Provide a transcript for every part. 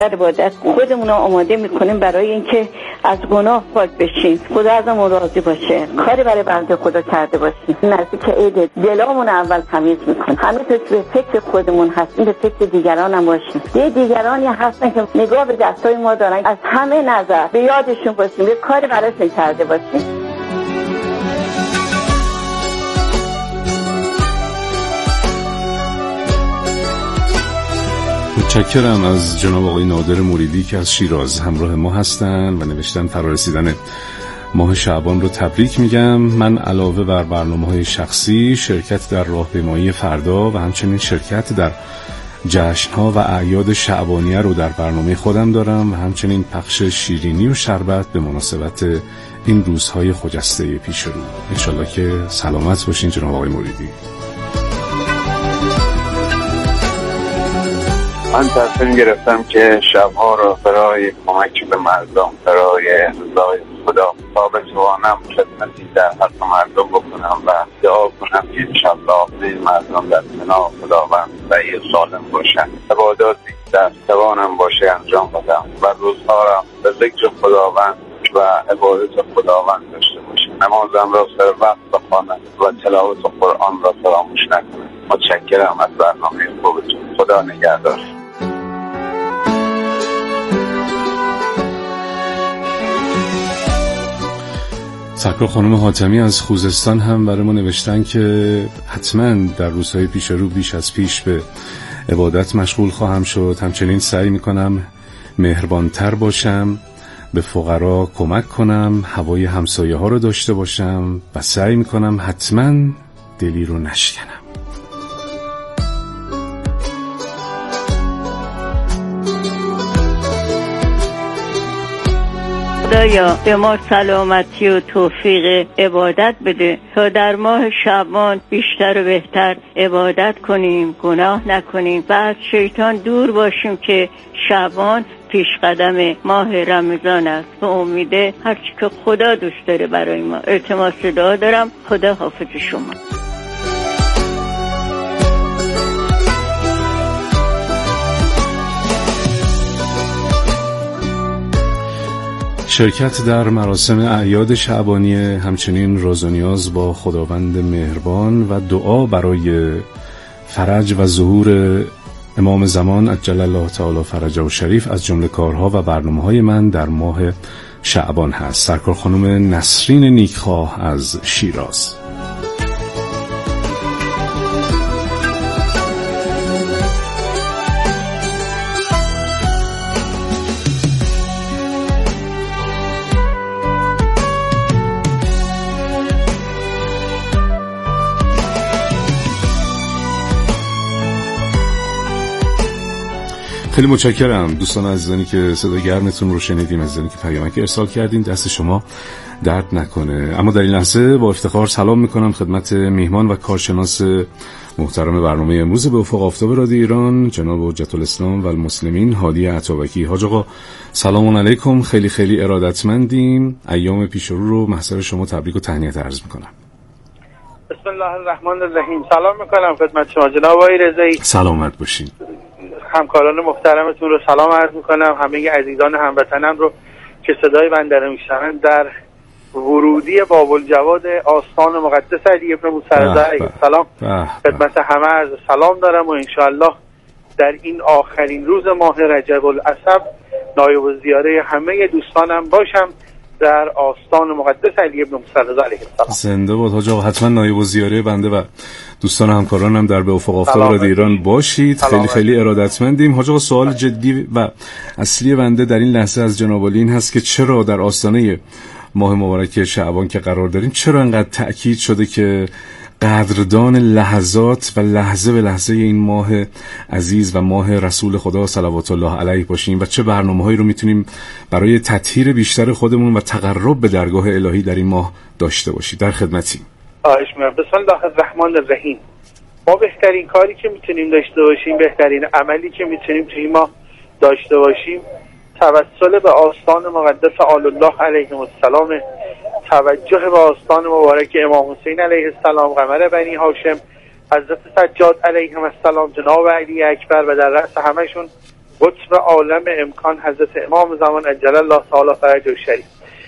عبادت خودمون رو آماده میکنیم برای اینکه از گناه پاک بشیم، خدا ازمون راضی باشه، کاری برای بنده خدا کرده باشیم. نزدیک عید دلامون اول تمیز میکنیم، همه تو به فکر خودمون هستیم، به فکر دیگران هم باشیم. دیگرانی هستن که نگاه به دستای ما دارن، از همه نظر به یادشون باشیم، یه کاری براشون کرده باشیم. متشکرم از جناب آقای نادر موریدی که از شیراز همراه ما هستن و نوشتن فرارسیدن ماه شعبان رو تبریک میگم. من علاوه بر برنامه‌های شخصی، شرکت در راهپیمایی فردا و همچنین شرکت در جشن‌ها و اعیاد شعبانیه رو در برنامه خودم دارم و همچنین پخش شیرینی و شربت به مناسبت این روزهای خجسته پیش رو. انشالله که سلامت باشین جناب آقای موریدی. من تصمیم گرفتم که شبها رو برای کمک به مردم، برای رضای خدا ثابت جوانم خدمتی در حق مردم بکنم و دعا کنم که انشاءالله این مردم در کنار خداوند صحیح سالم باشن، عباداتی در توانم باشه انجام بدم و روزها را به ذکر خداوند و عبادت خداوند داشته باشم، نمازم را سر وقت بخوانم و تلاوت قرآن را فراموش نکنم. متشکرم از برنامه خوبتون. خدا نگهدار. سرکار خانم حاتمی از خوزستان هم برای ما نوشتن که حتما در روزهای پیش رو بیش از پیش به عبادت مشغول خواهم شد. همچنین سعی میکنم مهربانتر باشم، به فقرا کمک کنم، هوای همسایه ها رو داشته باشم و سعی میکنم حتما دلی رو نشکنم. خدایا به ما سلامتی و توفیق عبادت بده تا در ماه شعبان بیشتر و بهتر عبادت کنیم، گناه نکنیم و از شیطان دور باشیم که شعبان پیش قدم ماه رمضان است. به امیده هرچی که خدا دوست داره برای ما. التماس دعا دارم. خدا حافظ شما. شرکت در مراسم اعیاد شعبانیه، همچنین راز و نیاز با خداوند مهربان و دعا برای فرج و ظهور امام زمان عجل الله تعالی فرجه و شریف از جمله کارها و برنامه‌های من در ماه شعبان هست. سرکار خانم نسرین نیکخواه از شیراز. خیلی متشکرم دوستان عزیزانی که صدای گرمتون رو شنیدیم، عزیزانی که پیامک ارسال کردین، دست شما درد نکنه. اما در این لحظه با افتخار سلام میکنم خدمت میهمان و کارشناس محترم برنامه امروز به افق آفتاب رادیو ایران جناب حجت الاسلام و المسلمین هادی عطابکی. حاج آقا سلام علیکم، خیلی خیلی ارادتمندیم. ایام پیش رو محضر شما تبریک و تهنیت عرض میکنم. بسم الله الرحمن الرحیم. سلام میکنم خدمت شما جناب آقای رضایی. سلامت باشین. همکاران محترمتون رو سلام عرض میکنم، همه عزیزان هموطنم رو که صدای بنده رو میشنوند در ورودی باب الجواد آستان مقدس علی ابن موسی رضا علیه السلام خدمت همه عرض سلام دارم و انشاءالله در این آخرین روز ماه رجب الاسد نایب الزیاره همه دوستانم باشم در آستان مقدس علی ابن موسی رضا علیه السلام. زنده باد حاج آقا. حتما نایب الزیاره بنده و دوستان همکارانم در به افق آفتاب رادیو ایران باشید. خیلی خیلی ارادتمندیم. حاج آقا سوال جدی و اصلی بنده در این لحظه از جناب عالی این هست که چرا در آستانه ماه مبارک شعبان که قرار داریم چرا انقدر تأکید شده که قدردان لحظات و لحظه به لحظه این ماه عزیز و ماه رسول خدا صلوات الله علیه باشیم و چه برنامه‌هایی رو میتونیم برای تطهیر بیشتر خودمون و تقرب به درگاه الهی در این ماه داشته باشیم. در خدمتیم. بسم الله الرحمن الرحیم. ما بهترین کاری که میتونیم داشته باشیم، بهترین عملی که میتونیم توی ما داشته باشیم توسل به آستان مقدس آل الله علیهم السلام، توجه به آستان مبارک امام حسین علیه السلام، قمر بنی هاشم، حضرت سجاد علیهم السلام، جناب علی اکبر و در رأس همشون قطب عالم امکان حضرت امام زمان عجل الله تعالی فرجه الشریف.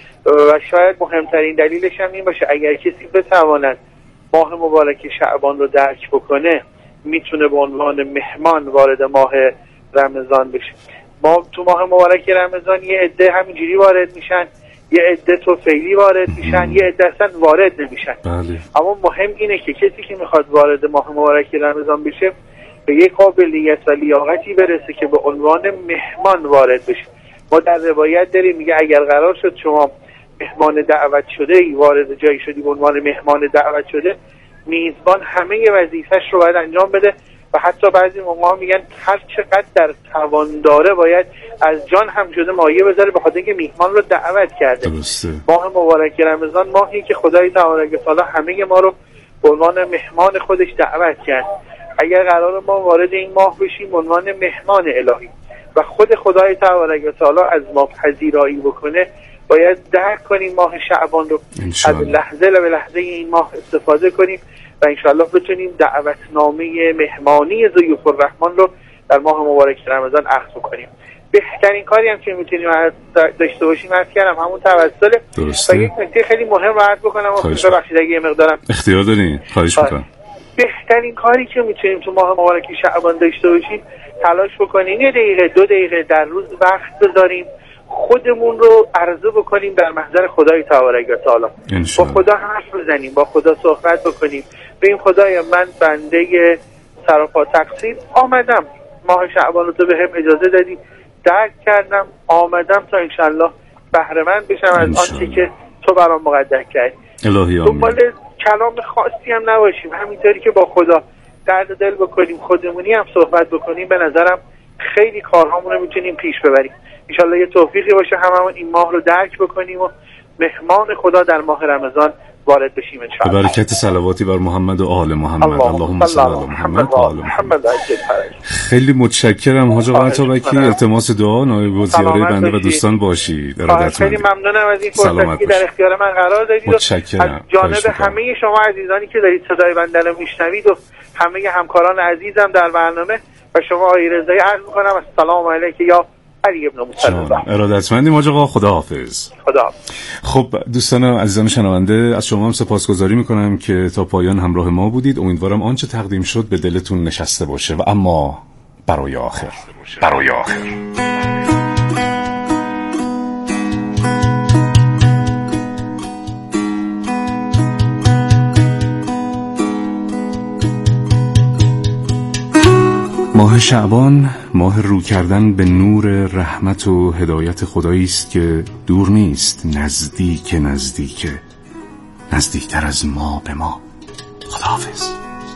و شاید مهمترین دلیلش هم این باشه اگر کسی بتواند ماه مبارک شعبان رو درک بکنه میتونه به عنوان مهمان وارد ماه رمضان بشه. ما تو ماه مبارک رمضان یه عده همینجوری وارد میشن، یه عده توفیلی وارد میشن، یه عده اصلا وارد نمیشن. بله. اما مهم اینه که کسی که میخواد وارد ماه مبارک رمضان بشه به یک قابلیت و لیاقتی برسه که به عنوان مهمان وارد بشه. ما در روایت داریم میگه اگر قرار شد شما مهمان دعوت شده ای وارد جایی شدی به عنوان مهمان دعوت شده، میزبان همه وظیفه‌اش رو باید انجام بده و حتی بعضی موقعا میگن هر چقدر در توان داره باید از جان هم شده مایه بذاره به خاطر اینکه میهمان رو دعوت کرده. درسته. ماه مبارک رمضان ماهی که خدای تعالی تعالی همه ما رو به عنوان مهمان خودش دعوت کرد. اگر قرار ما وارد این ماه بشیم به عنوان مهمان الهی و خود خدای تعالی تعالی از ما پذیرایی بکنه، باید درک کنیم ماه شعبان رو، از لحظه به لحظه این ماه استفاده کنیم و انشاءالله بتونیم دعوتنامه مهمانی ضیوف الرحمن رو در ماه مبارک رمضان اخذ کنیم. بهترین کاری هم که میتونیم داشته باشیم عرض کردم همون توسله. و یک نکته خیلی مهم عرض بکنم ببخشید اگه یه مقدارم اختیار دارین، خواهش میکنم. بهترین کاری که میتونیم تو ماه مبارک شعبان داشته باشیم تلاش بکنیم 1 دقیقه 2 دقیقه در روز وقت بذاریم خودمون رو عرضه بکنیم در محضر خدای تعالی تعالی، با خدا حرف بزنیم، با خدا صحبت بکنیم، بگیم خدای من بنده سراپا تقصیر آمدم، ماه شعبان رو تو به هم اجازه دادی، درک کردم، آمدم تا انشالله بهره مند بشم از آنچه که تو برام مقدر کردی. الهی آمین. دنبال کلام خاصی هم نباشیم، همینطوری که با خدا درد دل بکنیم، خودمونی هم صحبت بکنیم، به نظرم خیلی کارهامون رو میتونیم پیش ببریم. انشالله یه توفیقی باشه هممون این ماه رو درک بکنیم و مهمان خدا در ماه رمضان وارد بشیم انشالله. به برکت صلواتی بر محمد و آل محمد. اللهم صل علی محمد و آل محمد. خیلی متشکرم حاج آقا عطابکی. التماس دعا نایب الزیاره بنده و دوستان باشید. خیلی ممنونم از این فرصتی که در اختیار من قرار دادید. متشکرم. از جانب همه شما عزیزانی که دارید صدای بنده رو میشنوید و همه همکاران عزیزم در برنامه و شما آقای رضایی عرض می‌کنم السلام علیکم یا علی ابن موسی. ارادتمندیم حاج آقا. خداحافظ. خب دوستان عزیزان شنونده، از شما هم سپاسگزاری میکنم که تا پایان همراه ما بودید. امیدوارم آنچه تقدیم شد به دلتون نشسته باشه و اما برای آخر ماه شعبان ماه رو کردن به نور رحمت و هدایت خدایی است که دور نیست، نزدیکتر از ما به ما. خداحافظ.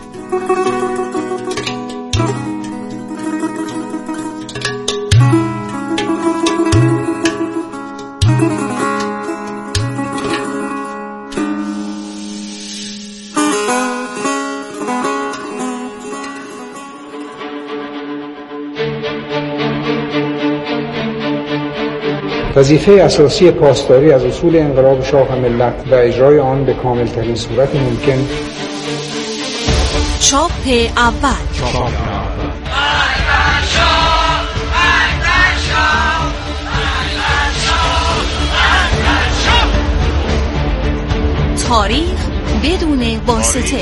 وظیفه اساسی پاسداری از اصول انقلاب شاه ملت و اجرای آن به کامل‌ترین صورت ممکن. چاپ اول. تاریخ بدون واسطه.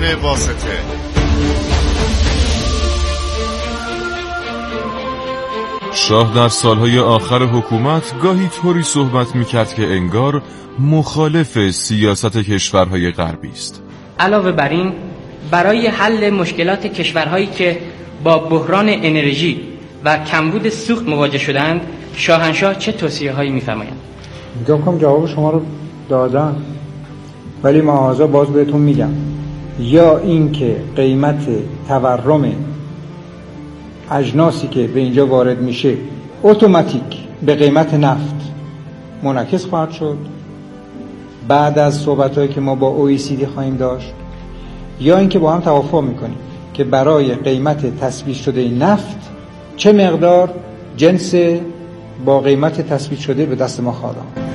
شاه در سالهای آخر حکومت گاهی طوری صحبت میکرد که انگار مخالف سیاست کشورهای غربی است. علاوه بر این، برای حل مشکلات کشورهایی که با بحران انرژی و کمبود سوخت مواجه شدند، شاهنشاه چه توصیه‌هایی می‌فرمایند؟ میگم جواب شما رو دادم، ولی معاذا باز بهتون میگم، یا این که قیمت تورم اجناسی که به اینجا وارد میشه اتوماتیک به قیمت نفت منعکس خواهد شد بعد از صحبت‌هایی که ما با OECD خواهیم داشت، یا اینکه با هم توافق میکنیم که برای قیمت تثبیت شده نفت چه مقدار جنس با قیمت تثبیت شده به دست ما خواهد آمد.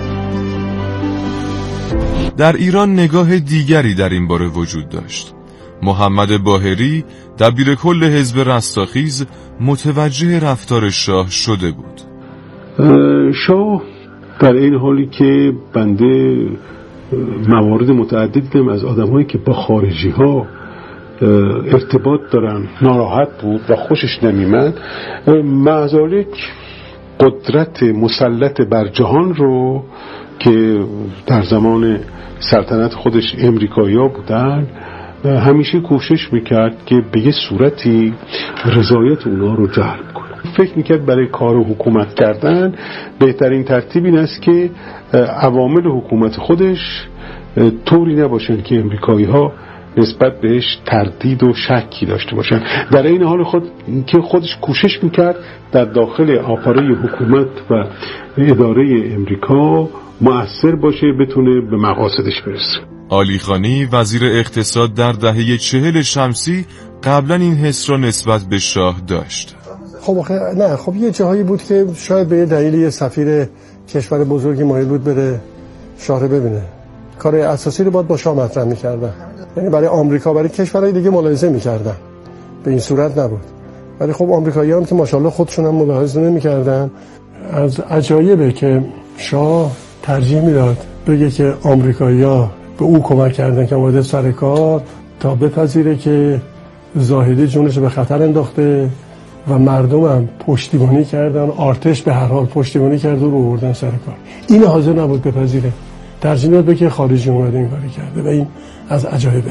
در ایران نگاه دیگری در این باره وجود داشت. محمد باهری دبیر کل حزب رستاخیز متوجه رفتار شاه شده بود. شاه در این حالی که بنده موارد متعدد دیدم از آدم‌هایی که با خارجی‌ها ارتباط دارن ناراحت بود و خوشش نمی‌آمد، معذالک قدرت مسلط بر جهان رو که در زمان سلطنت خودش امریکایی‌ها بودن همیشه کوشش میکرد که به یه صورتی رضایت اونا رو جلب کنه. فکر میکرد برای کار حکومت کردن بهترین ترتیب این است که عوامل حکومت خودش طوری نباشن که امریکایی‌ها نسبت بهش تردید و شکی داشته باشن. در این حال خودش کوشش میکرد در داخل آپاره حکومت و اداره امریکا مؤثر باشه، بتونه به مقاصدش برسه. علیخانی وزیر اقتصاد در دهه 40 شمسی قبلا این حس را نسبت به شاه داشت. خب یه جاهایی بود که شاید به یه دلیل یه سفیر کشور بزرگی مایل بود بره شاه رو ببینه، کار اساسی رو باید با شاه مطرح می‌کردن، یعنی برای آمریکا برای کشورهای دیگه ملاحظه می‌کردن، به این صورت نبود. ولی خب آمریکایی‌ها هم که ماشاءالله خودشون هم ملاحظه نمی‌کردن. از عجایبه که شاه ترجیح میداد بگه که آمریکایی‌ها به او کمک کردن که اومده سر کار تا بپذیره که زاهدی جونش به خطر انداخته و مردم هم پشتیبانی کردن، ارتش به هر حال پشتیبانی کرد و رو بردن سر کار. این حاضر نبود بپذیره، ترجیح داد بگه خارجی اومده این کاری کرده و این از عجایبه.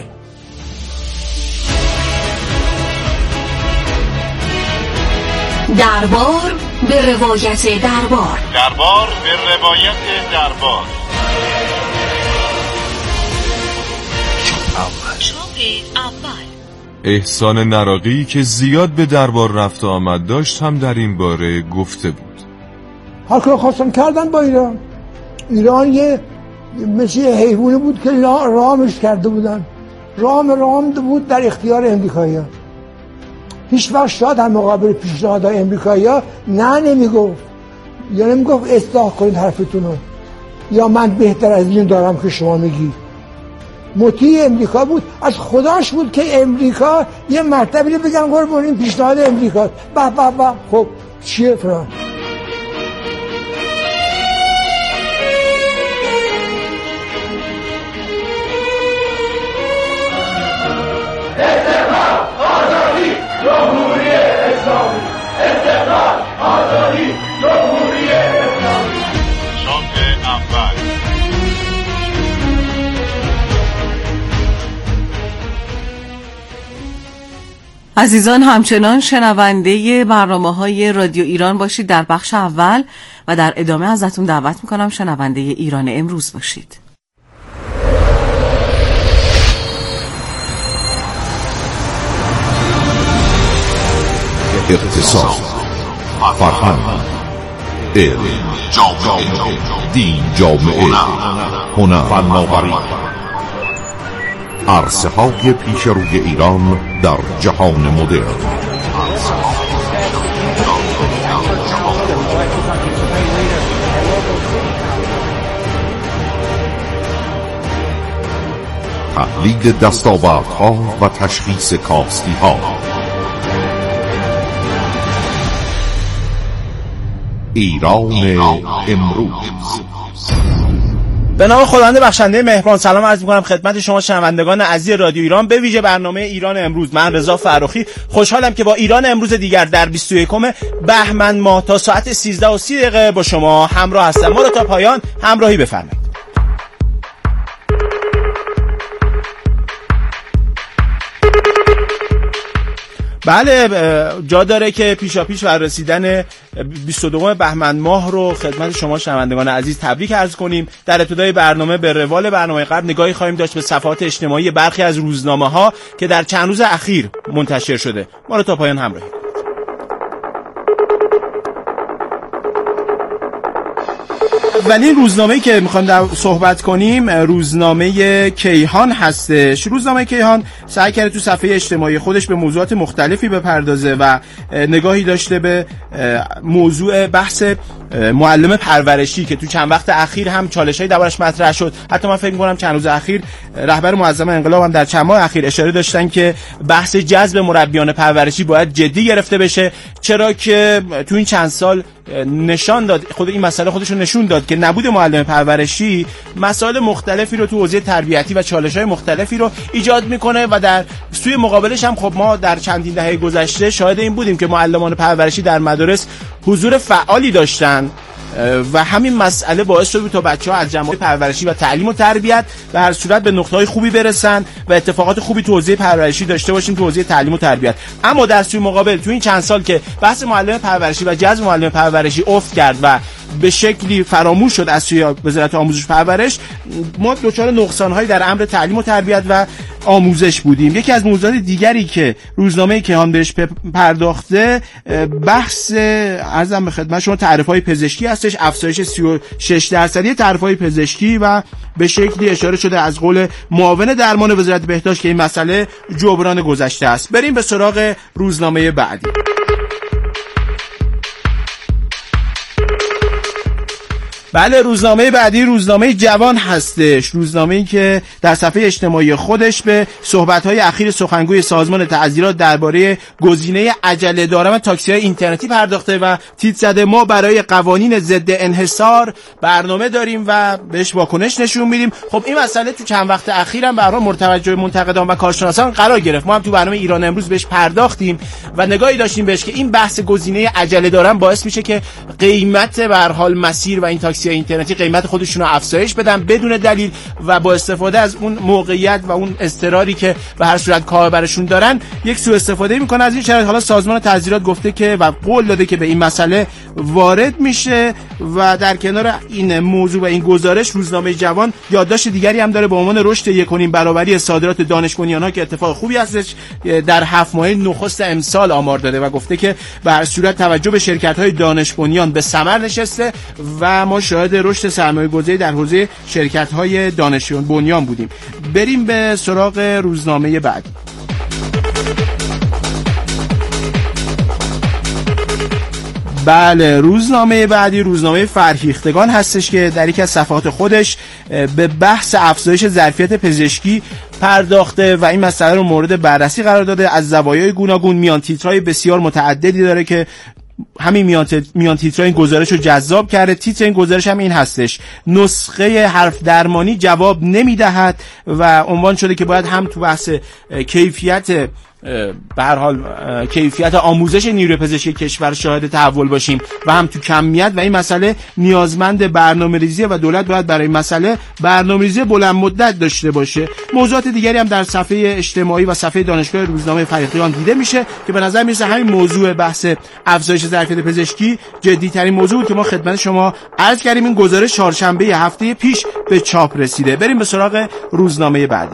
دربار به روایت دربار. دربار به روایت دربار. احسان نراقی که زیاد به دربار رفت و آمد داشت هم در این باره گفته بود. هر کار خواستم کردن با ایران یه مثل حیوانی بود که رامش کرده بودن، رام بود در اختیار امریکایی‌ها. هیچ وقت شاید هم مقابل پیشنهادهای امریکایی‌ها نه نمیگفت، یا نمیگفت اصلاح کنید حرفتون رو، یا من بهتر از این دارم که شما میگی. مطیع امریکا بود، از خداش بود که امریکا یه مرتبه بگن قربون این پیشنهاد امریکا. با خب چیه فران؟ عزیزان همچنان شنونده برنامه‌های رادیو ایران باشید. در بخش اول و در ادامه ازتون دعوت میکنم شنونده ایران امروز باشید. اقتصاد، فرهنگ، علم، دین، جامعه، هنر، فناوری، عرصه‌های پیش روی ایران در جهان مدرن. تحلیل دستاوردها و تشخیص کاستی‌ها. ایران امروز. به نام خداوند بخشنده مهربان سلام عرض می‌کنم خدمت شما شنوندگان عزیز رادیو ایران، به ویژه برنامه ایران امروز. من رضا فرخی خوشحالم که با ایران امروز دیگر در 21 بهمن ماه تا ساعت 13:30 با شما همراه هستم. ما رو تا پایان همراهی بفرمایید. بله، جا داره که پیشاپیش و رسیدن 22 بهمن ماه رو خدمت شما شنوندگان عزیز تبریک عرض کنیم. در ابتدای برنامه به روال برنامه قبل نگاهی خواهیم داشت به صفحات اجتماعی برخی از روزنامه‌ها که در چند روز اخیر منتشر شده. ما رو تا پایان همراهی. ولی روزنامه‌ای که می‌خوام صحبت کنیم روزنامه کیهان هستش. روزنامه کیهان سعی کرده تو صفحه اجتماعی خودش به موضوعات مختلفی بپردازه و نگاهی داشته به موضوع بحث معلم پرورشی که تو چند وقت اخیر هم چالش‌های دربارش مطرح شد. حتی من فکر می‌کنم چند روز اخیر رهبر معظم انقلاب هم در چند ماه اخیر اشاره داشتن که بحث جذب مربیان پرورشی باید جدی گرفته بشه، چرا که تو این چند سال نشان داد، خود این مسئله خودش رو نشون داد که نبود معلم پرورشی مسائل مختلفی رو تو حوزه تربیتی و چالش‌های مختلفی رو ایجاد میکنه و در سوی مقابلش هم خب ما در چندین دهه گذشته شاهد این بودیم که معلمان پرورشی در مدارس حضور فعالی داشتن و همین مسئله باعث شد تا بچه‌ها از جنبه پرورشی و تعلیم و تربیت به هر صورت به نقطه‌های خوبی برسن و اتفاقات خوبی تو حوزه پرورشی داشته باشیم تو حوزه تعلیم و تربیت. اما در سوی مقابل تو این چند سال که بحث معلم پرورشی و جذب معلم پرورشی افت کرد و به شکلی فراموش شد از سوی وزارت آموزش پرورش، ما دچار نقصان‌هایی در امر تعلیم و تربیت و آموزش بودیم. یکی از موضوعات دیگری که روزنامه کیهان بهش پرداخته بحث عرضم به خدمت شما تعرفه‌های پزشکی هستش، افزایش 36% تعرفه‌های پزشکی و به شکلی اشاره شده از قول معاون درمان وزارت بهداشت که این مسئله جبران گذشته است. بریم به سراغ روزنامه بعدی. بله، روزنامه بعدی روزنامه جوان هستش. روزنامه‌ای که در صفحه اجتماعی خودش به صحبت‌های اخیر سخنگوی سازمان تعزیرات درباره گزینه عجله دارم تاکسی‌های اینترنتی پرداخته و تیتر زده ما برای قوانین ضد انحصار برنامه داریم و بهش واکنش نشون میدیم. خب این مسئله تو چند وقت اخیرم به هر متوجه منتقدان و کارشناسان قرار گرفت. ما هم تو برنامه ایران امروز بهش پرداختیم و نگاهی داشتیم بهش که این بحث گزینه عجله دارم باعث میشه که قیمت به هر حال مسیر و این تاکسی اینترنتی قیمت خودشون رو افزایش بدن بدون دلیل و با استفاده از اون موقعیت و اون اضطراری که به هر صورت کاربرشون دارن یک سوء استفاده میکنه از این شرایط. حالا سازمان تعزیرات گفته که و قول داده که به این مسئله وارد میشه و در کنار این موضوع و این گزارش روزنامه جوان یادداشت دیگری هم داره به عنوان رشد 1.5 برابری صادرات دانش بنیان‌ها که اتفاق خوبی هستش در 7 ماه نخست امسال آمار داده و گفته که به هر صورت توجه به شرکت‌های دانش بنیان به ثمر نشسته و ما شاهد رشد سرمایه‌گذاری در حوزه شرکت‌های دانش بنیان بودیم. بریم به سراغ روزنامه بعدی. بله، روزنامه بعدی روزنامه فرهیختگان هستش که در یک از صفحات خودش به بحث افزایش ظرفیت پزشکی پرداخته و این مسئله رو مورد بررسی قرار داده. از زوایای گوناگون میان تیترهای بسیار متعددی داره که همین میان تیتر این گزارش رو جذاب کرده. تیتر این گزارش هم این هستش: نسخه حرف درمانی جواب نمیدهد و عنوان شده که باید هم تو بحث کیفیت به هر حال کیفیت آموزش نیروی پزشکی کشور شاهد تحول باشیم و هم تو کمیت و این مسئله نیازمند برنامه‌ریزی و دولت باید برای مسئله برنامه‌ریزی بلند مدت داشته باشه. موضوعات دیگری هم در صفحه اجتماعی و صفحه دانشگاه روزنامه فرهیختگان دیده میشه که به نظر میرسه همین موضوع بحث افزایش ظرفیت پزشکی جدی ترین موضوع بود که ما خدمت شما عرض کردیم. این گزارش چهارشنبه هفته پیش به چاپ رسیده. بریم به سراغ روزنامه بعدی.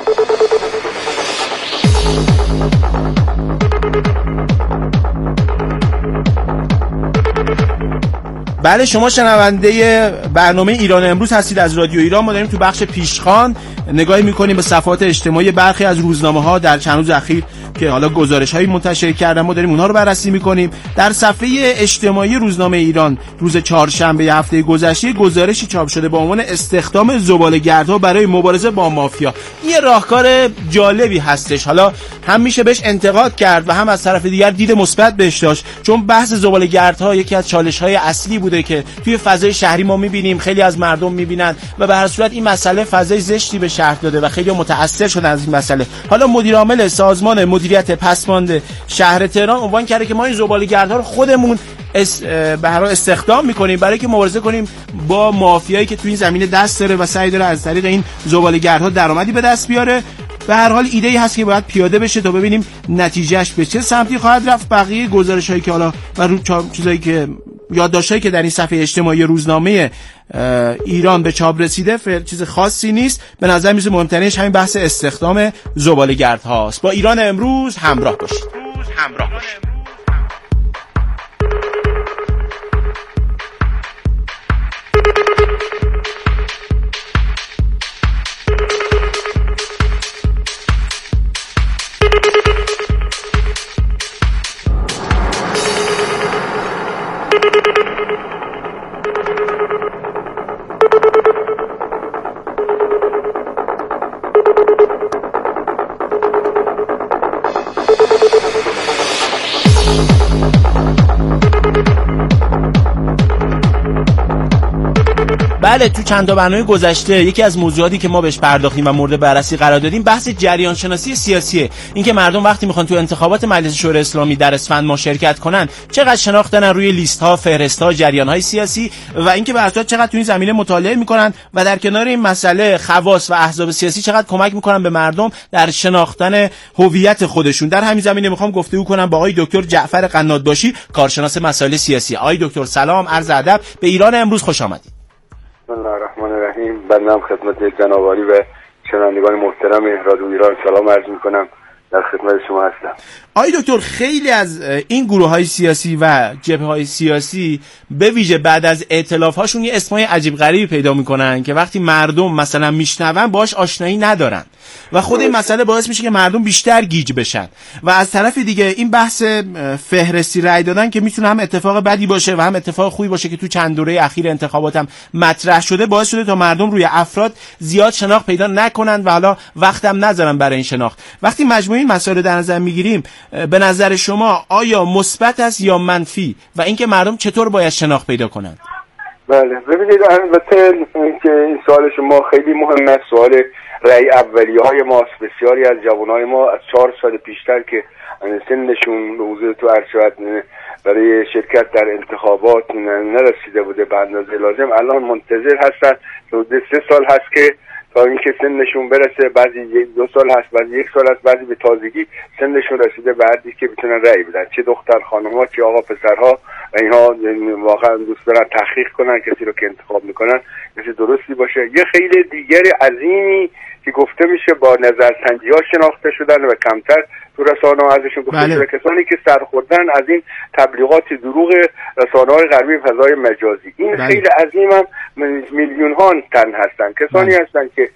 بله، شما شنونده برنامه ایران امروز هستید از رادیو ایران. ما داریم تو بخش پیشخوان نگاهی میکنیم به صفحات اجتماعی برخی از روزنامه‌ها در چند روز اخیر که حالا گزارش‌هایی منتشر کردن. ما داریم اونها رو بررسی میکنیم. در صفحه اجتماعی روزنامه ایران روز چهارشنبه هفته گذشته گزارشی چاپ شده با عنوان استخدام زباله‌گردها برای مبارزه با مافیا. این راهکار جالبی هستش. حالا هم میشه بهش انتقاد کرد و هم از طرف دیگر دید مثبت بهش داشت، چون بحث زباله‌گردها یکی از چالش‌های اصلی بوده که توی فضای شهری ما می‌بینیم، خیلی از مردم می‌بینن و به هر صورت این مسئله فضای زشتی به شهر داده و خیلی متأثر شدن از این مسئله. حالا مدیر عامل سازمان مدیریت پسماند شهر تهران عنوان کرده که ما این زباله‌گردها رو خودمون به هر حال استخدام می‌کنیم برای که مبارزه کنیم با مافیایی که توی این زمینه دست داره و سعی داره از طریق این زباله‌گردها درآمدی به دست بیاره. به هر حال ایده‌ای هست که باید پیاده بشه تا ببینیم نتیجهش به چه سمتی خواهد رفت. بقیه گزارش‌هایی که حالا و چیزایی که یادداشت‌هایی که در این صفحه اجتماعی روزنامه ایران به چاپ رسیده چیز خاصی نیست. به نظر میاد مهمترینش همین بحث استخدام زباله‌گردهاست. با ایران امروز همراه باشید. بله، تو چند تا برنامه گذشته یکی از موضوعاتی که ما بهش پرداختیم و مورد بررسی قرار دادیم بحث جریان شناسی سیاسیه. اینکه مردم وقتی میخوان تو انتخابات مجلس شورای اسلامی در اسفند ما شرکت کنن چقدر شناخت دارن روی لیست ها، فهرست ها، جریان های سیاسی و اینکه به اساس چقدر تو این زمینه مطالعه میکنن و در کنار این مسئله خواص و احزاب سیاسی چقدر کمک میکنن به مردم در شناختن هویت خودشون. در همین زمینه میخوام گفتگو کنم با آقای دکتر جعفر قنات‌باشی، کارشناس مسائل سیاسی. آقای دکتر سلام، عرض ادب، به ایران امروز خوش آمدید. بسم الله الرحمن الرحیم. بنده خدمت جناب عالی و شنوندگان محترم رادیو ایران سلام عرض میکنم، در خدمت شما هستم. آقای دکتر، خیلی از این گروه‌های سیاسی و جبهه‌های سیاسی به ویژه بعد از ائتلاف‌هاشون یه اسمای عجیب غریبی پیدا می‌کنن که وقتی مردم مثلا میشنون باهاش آشنایی ندارن و خود این مسئله باعث میشه که مردم بیشتر گیج بشن و از طرف دیگه این بحث فهرستی رأی دادن که میتونه هم اتفاق بدی باشه و هم اتفاق خوبی باشه که تو چند دوره اخیر انتخابات هم مطرح شده، باعث شده تا مردم روی افراد زیاد شناخت پیدا نکنن و حالا وقت هم نذارن برای این شناخت. وقتی مجموعه این مسائل در نظر میگیریم، به نظر شما آیا مثبت است یا منفی و اینکه مردم چطور باید شناخت پیدا کنن؟ بله، ببینید البته که این سوال شما خیلی مهمه. سوال رأی اولیه‌های ماست. بسیاری از جوانای ما از 4 سال پیشتر که سنشون به حضور تو عرض شود برای شرکت در انتخابات نرسیده بوده به اندازه لازم، الان منتظر هستن. حدود 3 سال هست که تا اینکه سنشون برسه، بعضی 2 سال هست، بعضی 1 سال هست، بعضی به تازگی سنشون رسیده به حدی که بتونن رأی بدن، چه دختر خانم‌ها چه آقا پسرها. و اینها واقعا دوست دارن تحقیق کنن کسی رو که انتخاب میکنن کسی درستی باشه. یه خیلی دیگر عظیمی که گفته میشه با نظرسنجی‌ها شناخته شدن و کمتر تو رسانه‌ها ازشون گفته شده، کسانی که سرخوردن از این تبلیغات دروغ رسانه‌های غربی فضای مجازی. این خیلی عظیم هم میلیون‌ها تن هستن، کسانی هستن که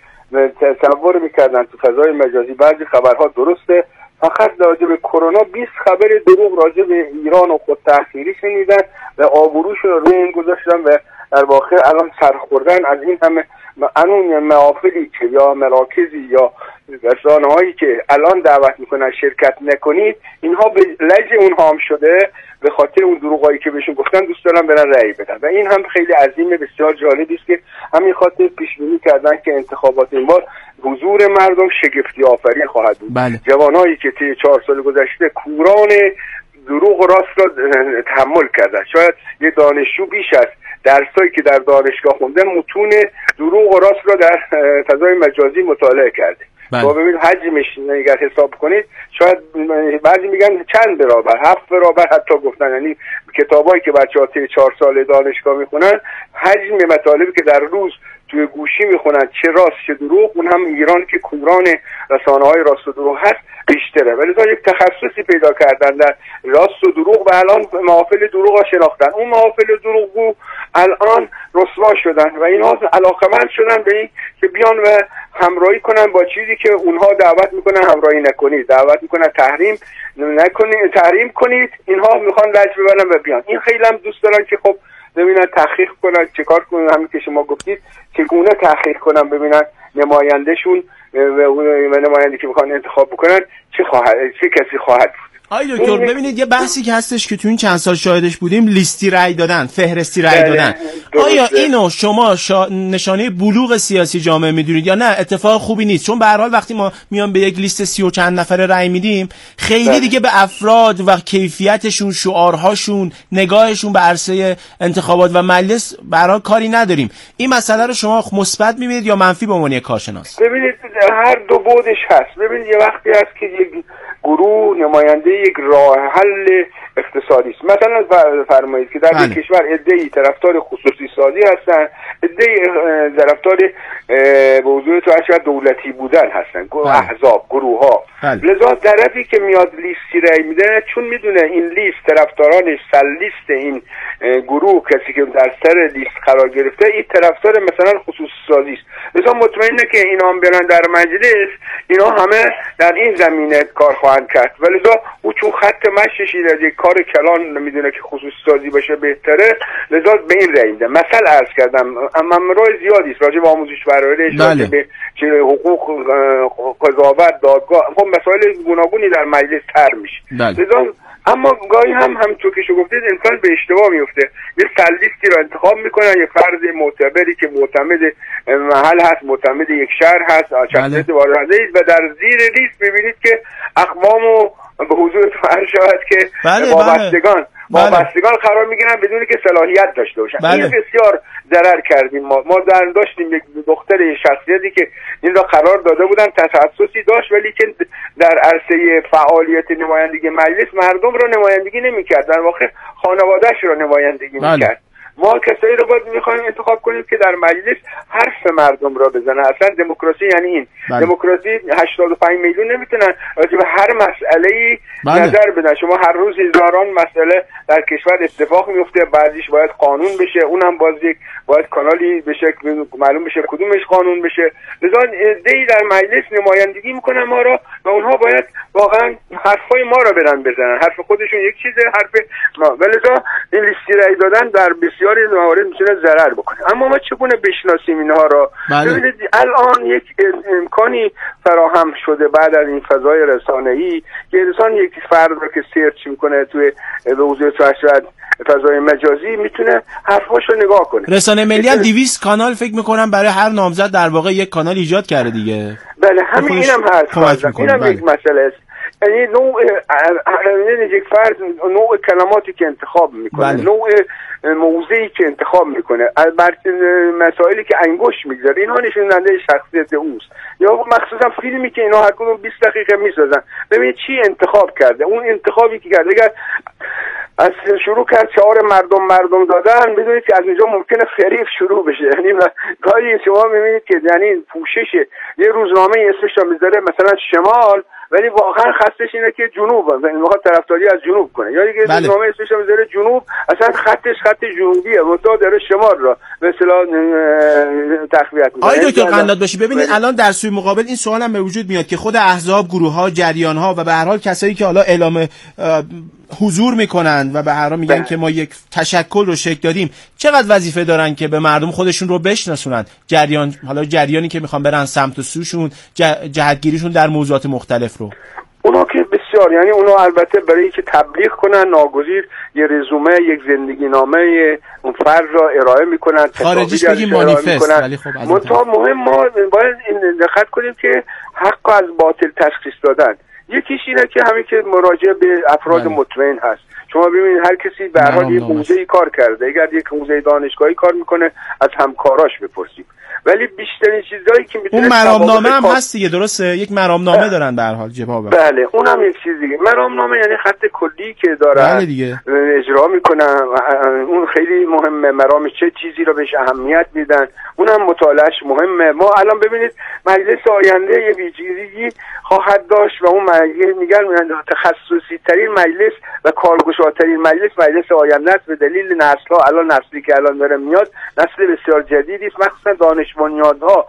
تصور میکردن تو فضای مجازی بعضی خبرها درسته، فقط راجع به کرونا 20 خبر دروغ راجع به ایران و خود تأخیری شنیدن و آبروشون رو روی این گذاشتن و در واقع الان سرخوردن از این همه انون محافلی که یا مراکزی یا رسانه‌هایی که الان دعوت میکنن شرکت نکنید، اینها به لج اونها هم شده به خاطر اون دروغایی که بهشون گفتن دوست دارن برن رأی بدن. و این هم خیلی عظیمه، بسیار جالبی است که همین خاطر پیش بینی کردن که انتخابات این بار حضور مردم شگفتی آفرین خواهد بود. جوانایی که طی 4 سال گذشته کوران دروغ و راست را تحمل کردن، شاید یه دانشجو بیش از درسایی که در دانشگاه خونده متون دروغ و راست را در فضای مجازی مطالعه کرده. با ببین حجمش اگر حساب کنید شاید بعضی میگن چند برابر، 7 برابر حتی گفتن. یعنی کتابایی که بچه‌ها طی 4 سال دانشگاه میخونن، حجم مطالبی که در روز توی گوشی میخونن چه راست چه دروغ، اون هم ایران که کوران رسانه‌های راست و دروغ هست بیشتره. ولی تا یک تخصصی پیدا کردن در راست و دروغ و الان محافل دروغ ها شناختن. اون محافل دروغگو الان رسوا شدن و اینها علاقمند شدن به این که بیان و همراهی کنن با چیزی که اونها دعوت میکنن همراهی نکنید، دعوت میکنن تحریم نکنید، تحریم کنید. اینها میخوان لج ببرن و بیان. این خیلی هم دوست دارن که خب ببینن تحقیق کنن، چیکار کنن، همین که شما گفتید چگونه تحقیق کنن، ببینن نمایندهشون و نماینده که میخوان انتخاب بکنن چه کسی خواهد بود. آقای دکتر ببینید یه بحثی که هستش که تو این چند سال شاهدش بودیم، لیستی رأی دادن، فهرستی رأی دادن. آیا اینو شما نشانه بلوغ سیاسی جامعه میدونید یا نه اتفاق خوبی نیست؟ چون به هر حال وقتی ما میان به یک لیست 30 و چند نفره رأی میدیم، خیلی دیگه به افراد و کیفیتشون، شعارهاشون، نگاهشون به عرصه انتخابات و مجلس برای کاری نداریم. این مسئله رو شما مثبت میبینید یا منفی به عنوان کارشناس؟ ببینید هر دو بعدش هست. ببینید یه وقتی هست که یک گروه نماینده یک راه حل اقتصادی است. مثلا فرمایید که در یک کشور عده‌ای طرفدار خصوصی سازی هستن، عده‌ای طرفدار به حضور تو اشد دولتی بودن هستن، احزاب، گروه‌ها. لذا طرفی که میاد لیستی رأی میده، چون میدونه این لیست طرفدارانش لیست این گروه کسی که در سر لیست قرار گرفته این طرفدار مثلا خصوصی سازی است، لذا مطمئنه که اینا هم برن در مجلس، اینا همه در این زمینه کار خواهند کرد. ولذا او چون خط مشیش از یک کار کلان میدونه که خصوصی سازی باشه بهتره، لذا به این رأی میده. مثلا عرض کردم امرای زیادی است راجع به آموزش پرورش، راجع به حقوق قضاوت، دادگاه، خب مسائل گوناگونی در مجلس طرح میشه. لذا اما گاهی همونطور که شما گفتید انسان به اشتباه میفته، یه سرلیستی رو انتخاب میکنن، یه فرد معتبری که معتمد محل هست، معتمد یک شهر هست، شخصیت وارده است و در زیر لیست ببینید که اقوامو به حضورتون عرض شود که وابستگان قرار میگیرن بدون که صلاحیت داشته باشن. این بسیار ضرر کردیم. ما داشتیم یک دختر شخصیتی که این را قرار داده بودن، تخصصی داشت ولی که در عرصه فعالیت نمایندگی مجلس مردم را نمایندگی نمیکرد، در واقع خانواده‌اش را نمایندگی میکرد. ما کسایی رو باید میخوایم انتخاب کنیم که در مجلس حرف مردم را بزنن. اصلا دموکراسی یعنی این. دموکراسی 85 میلیون نمیتونن راجع به هر مسئله‌ای نظر بدن. شما هر روز هزاران مسئله در کشور اتفاق میفته، بعضیش باید قانون بشه، اونم باید کانالی بشه معلوم بشه کدومش قانون بشه. لذا عده‌ای در مجلس نمایندگی میکنن ما را و اونها باید واقعا حرفای ما را برن بزنن. حرف خودشون یک چیزه، حرف ما. ولذا این لیستی رأی دادن در بسیاری موارد میتونه ضرر بکنه. اما ما چگونه بشناسیم اینها را؟ ببینید الان یک امکانی فراهم شده بعد از این فضای رسانه‌ای که انسان یک فرد رو که سرچ میکنه توی به حضور فضای مجازی میتونه حرفاشو نگاه کنه. رسانه ملی هم 200 کانال فکر میکنم برای هر نامزد در واقع یک کانال ایجاد کرده دیگه. بله همین اینم هست. اینم یک مسئله است. یعنی نوع یک فرد نوع کلماتی که انتخاب میکنه، نوع موضوعی که انتخاب میکنه، البته مسائلی که انگشت میگذاره، اینها نشون دهنده شخصیت اوست. یا مخصوصا فیلمی که اینا هر کدوم 20 دقیقه میسازن، ببینید چی انتخاب کرده. اون انتخابی که کرده اگر از شروع کرد شعار مردم دادن، بدونید که از اینجا ممکنه فریب شروع بشه. یعنی گاهی شما میبینید که یعنی پوشش یه روزنامه اسمش رو میذاره مثلا شمال، ولی واقعا خستش اینه که جنوب، یعنی میخواد طرفداری از جنوب کنه. یا دیگه روزنامه اسمش رو میذاره جنوب، اصلا خطش خط جنوبیه، منتها داره شمال را به اصطلاح تقویت میکنه. آقای دکتر قنات باشی، ببینید الان در سوی مقابل این سوال هم به وجود میاد که خود احزاب، گروه‌ها، جریان‌ها و به هر حال کسایی که حالا اعلام حضور میکنن و به هر حال میگن که ما یک تشکل رو شکل دادیم، چقدر وظیفه دارن که به مردم خودشون رو بشناسونن؟ جریانی که میخوان برن سمت و سوشون، جهتگیریشون در موضوعات مختلف رو. اونا که بسیار، یعنی اونا البته برای اینکه تبلیغ کنن ناگزیر یه رزومه، یک زندگی نامه اون فرد را ارائه میکنن، خارجیش بگیم مانیفست، ولی خب منتها مهم ما باید دقت کنیم که حق از باطل تشخیص دادن. یکیش اینه که همین که مراجعه به افراد مطمئن هست. شما ببینید هر کسی به هر حال یک حوزه‌ای کار کرده، اگر یک حوزه دانشگاهی کار میکنه از همکاراش بپرسید. ولی بیشترین چیزایی که میتونه اون مرامنامه هم هست دیگه، درسته؟ یک مرامنامه دارن به هر حال جواب. بله اونم یک چیز دیگه. مرامنامه یعنی خط کلی که دارن اجرا میکنن، اون خیلی مهمه. مرام چه چیزی رو بهش اهمیت میدن، اونم مطالعهش مهمه. ما الان ببینید مجلس آینده یه ویژگی خواهد داشت و اون میگن تخصصی ترین مجلس و کارگشاترین مجلس مجلس آینده است، به دلیل نسل‌ها. الان نسلی که الان داره میاد نسل بسیار جدیدی است، مخصوصا دانشمندان‌ها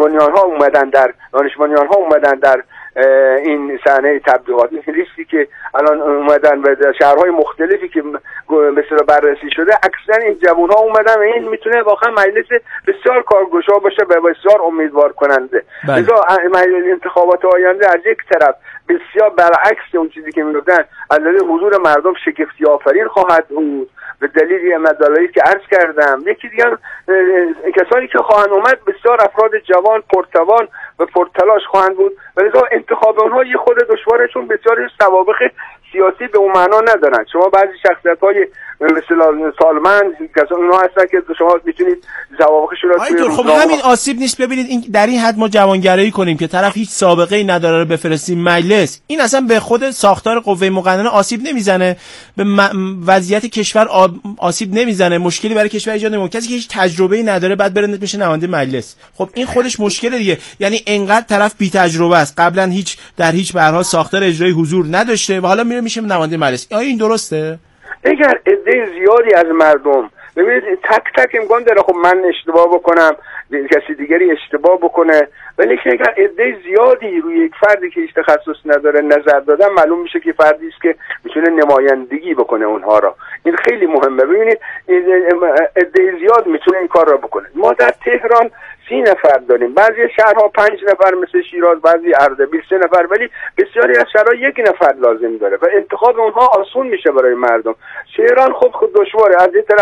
اومدن در این صحنه تبلیغات. این لیستی که الان اومدن و شهرهای مختلفی که مثلا بررسی شده، اکثر این جوان‌ها اومدن و این میتونه واقعا مجلس بسیار کارگشا باشه و بسیار امیدوار کننده. لذا انتخابات آینده از یک طرف بسیار برعکس اون چیزی که میگفتن، از دلیل حضور مردم شگفتی آفرین خواهد بود به دلیل مدارایی که عرض کردم. یکی دیگه کسانی که خواهند اومد بسیار افراد جوان، پرتوان و پرتلاش خواهند بود، ولی انتخاب اونها یه خود دشوارشون بسیار سوابق سیاسی به اون معنا ندارن. شما بعضی شخصیت‌های مثلا سالمند کسان اونها هستن که شما میتونید سوابقشون رو توی خب همین آسیب نیست. ببینید این در این حد ما جوانگرایی کنیم که طرف هیچ سابقه‌ای نداره رو بفرستیم مجلس، این اصلا به خود ساختار قوه مقننه آسیب نمیزنه، به وضعیت کشور آسیب نمیزنه، مشکلی برای کشور ایجاد نمیکنه. کسی که هیچ تجربه‌ای نداره بعد برنده بشه نماینده مجلس، خب این خودش مشکله دیگه. یعنی انقدر طرف بی تجربه است، قبلا در هیچ به هر حال ساختار اجرایی حضور نداشته و حالا میشه نماینده مجلس. آیا این درسته؟ اگر عده زیادی از مردم، ببینید تک امکان داره خب من اشتباه بکنم، کسی دیگری اشتباه بکنه، ولی اگر عده زیادی روی یک فردی که هیچ تخصص نداره نظر دادن، معلوم میشه که فردی است که میتونه نمایندگی بکنه اونها را. این خیلی مهمه. ببینید عده زیاد میتونه این کار را بکنه. ما در تهران 30 نفر داریم، بعضی شهرها 5 نفر مثل شیراز، بعضی اردبیل 3 نفر، ولی بسیاری از شهرها 1 نفر لازم داره و انتخاب اونها آسون میشه برای مردم. شهران خب دشواره، از این طرف